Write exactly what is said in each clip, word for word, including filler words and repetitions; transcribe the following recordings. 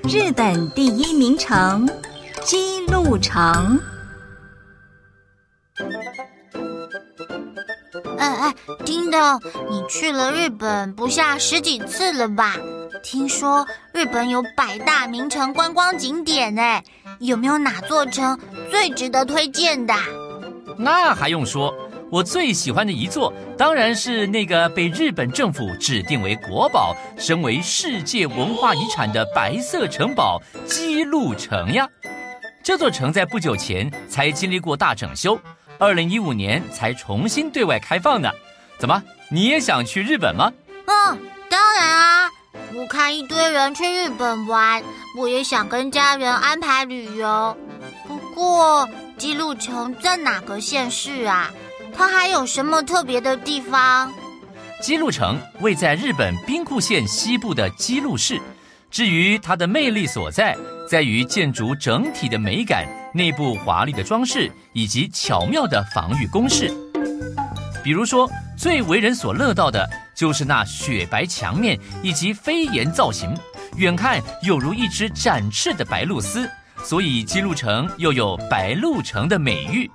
日本第一名城姬路城。 哎哎，叮当，你去了日本不下十几次了吧？听说日本有百大名城观光景点哎，有没有哪座城最值得推荐的？ 那还用说，我最喜欢的一座当然是那个被日本政府指定为国宝，升为世界文化遗产的白色城堡姬路城呀。这座城在不久前才经历过大整修，二零一五年才重新对外开放呢。怎么，你也想去日本吗？ 嗯，当然啊，我看一堆人去日本玩，我也想跟家人安排旅游。不过姬路城在哪个县市啊？它还有什么特别的地方？ 姬路城位在日本兵库县西部的姬路市。至于它的魅力所在，在于建筑整体的美感、内部华丽的装饰以及巧妙的防御工事。比如说，最为人所乐道的就是那雪白墙面以及飞檐造型，远看有如一只展翅的白鹭鸶，所以姬路城又有白鹭城的美誉。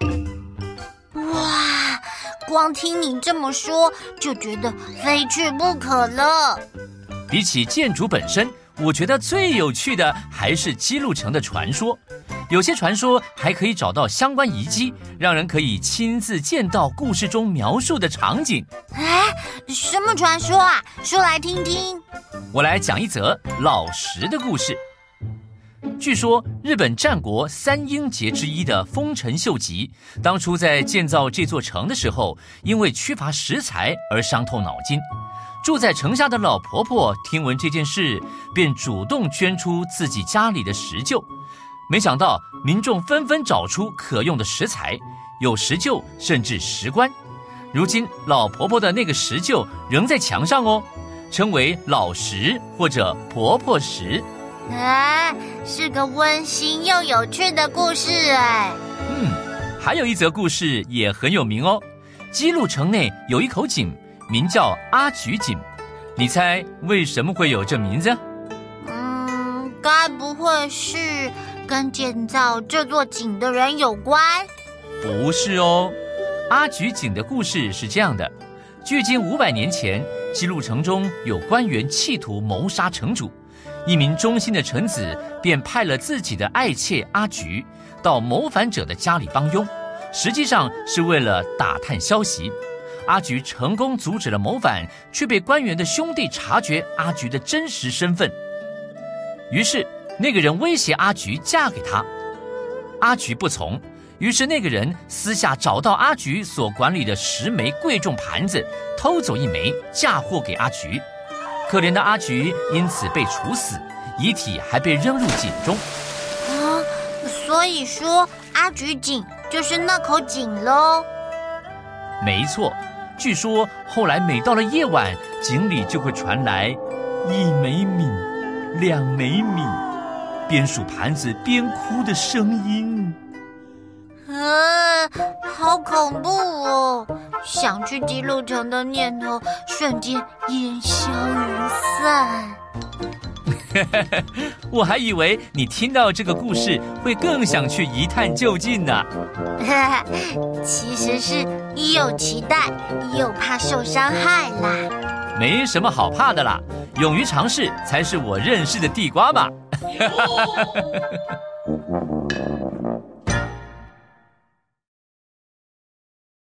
哇，光听你这么说，就觉得非去不可了。 比起建筑本身，我觉得最有趣的还是姬路城的传说。有些传说还可以找到相关遗迹，让人可以亲自见到故事中描述的场景。 哎，什么传说啊？说来听听。 我来讲一则老石的故事。据说日本战国三英杰之一的丰臣秀吉，当初在建造这座城的时候，因为缺乏食材而伤透脑筋。住在城下的老婆婆听闻这件事，便主动捐出自己家里的石臼。没想到民众纷纷找出可用的食材，有石臼甚至石棺。如今老婆婆的那个石臼仍在墙上哦，称为老石或者婆婆石。 哎，是个温馨又有趣的故事哎。 嗯，还有一则故事也很有名哦。姬路城内有一口井，名叫阿菊井。你猜为什么会有这名字？ 嗯，该不会是跟建造这座井的人有关？ 不是哦。阿菊井的故事是这样的：距今五百年前，姬路城中有官员企图谋杀城主。一名忠心的臣子便派了自己的爱妾阿菊到谋反者的家里帮佣，实际上是为了打探消息。阿菊成功阻止了谋反，却被官员的兄弟察觉阿菊的真实身份。于是那个人威胁阿菊嫁给他，阿菊不从，于是那个人私下找到阿菊所管理的十枚贵重盘子，偷走一枚嫁祸给阿菊。可怜的阿菊因此被处死，遗体还被扔入井中。 啊，所以说阿菊井就是那口井喽？ 没错，据说后来每到了夜晚，井里就会传来一枚米、两枚米，边数盘子边哭的声音。 呃，好恐怖哦！想去姬路城的念头瞬间烟消云散。 我还以为你听到这个故事会更想去一探究竟呢。 其实是又期待又怕受伤害啦。 没什么好怕的啦，勇于尝试才是我认识的地瓜嘛。